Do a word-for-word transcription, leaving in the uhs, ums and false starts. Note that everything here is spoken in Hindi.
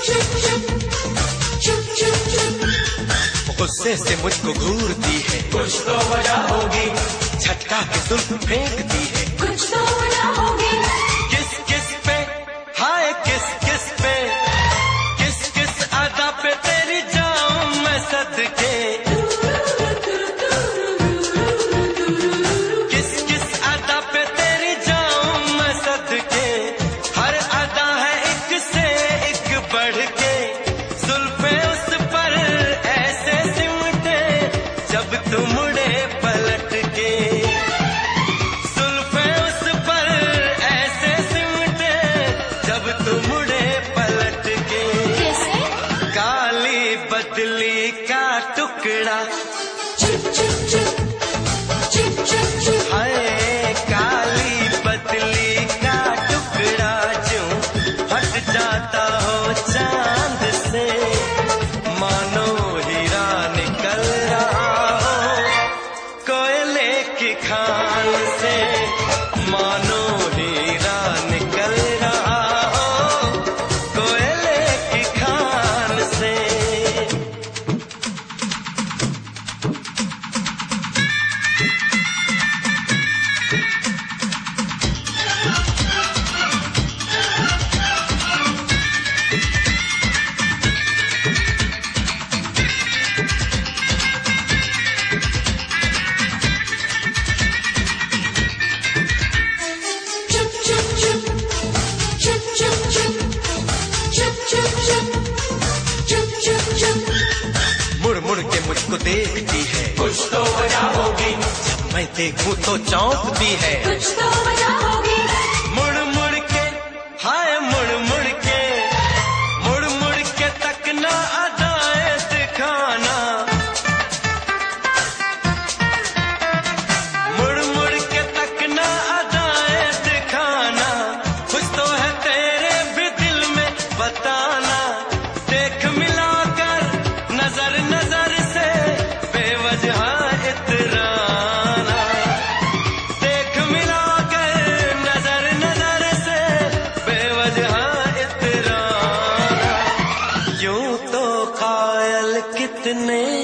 गुस्से से मुझको घूरती है, कुछ तो वजह होगी। झटका के जुल्फ फेंकती है, कुछ तो वजह होगी। किस किस पे, हाय किस किस पे, किस किस अदा पे तेरी जाऊं मैं सदके। किस किस अदा पे तेरी जाऊं मैं सदके। हर अदा है एक से एक बढ़ के। जुल्फे उस पर ऐसे सिमटे जब तुम मुड़े पलट के। जुल्फे उस पर ऐसे सिमटे जब तुम मुड़े पलट के। कैसे? काली बदली का टुकड़ा, हाय काली बदली का टुकड़ा जो हट जाता हो चांद से। मानो हीरा निकल रहा हो कोयले की खान से। मानो हीरा निकल रहा हो कोयले की खान से। मुड़ मुड़ के मुझको देखती है, कुछ तो वजह होगी। जब मैं देखूं तो चौंकती है, कुछ तो वजह होगी। मुड़ मुड़ के, हाय मुड़ मुड़ के, मुड़ मुड़ के तकना अदाएं दिखाना। मुड़ मुड़ के तकना अदाएं दिखाना। कुछ तो है तेरे भी दिल में बताना। देख मिलाकर नजर नजर से बेवजह इतराना। देख मिलाकर नजर नजर से बेवजह इतराना। यूं तो कायल कितने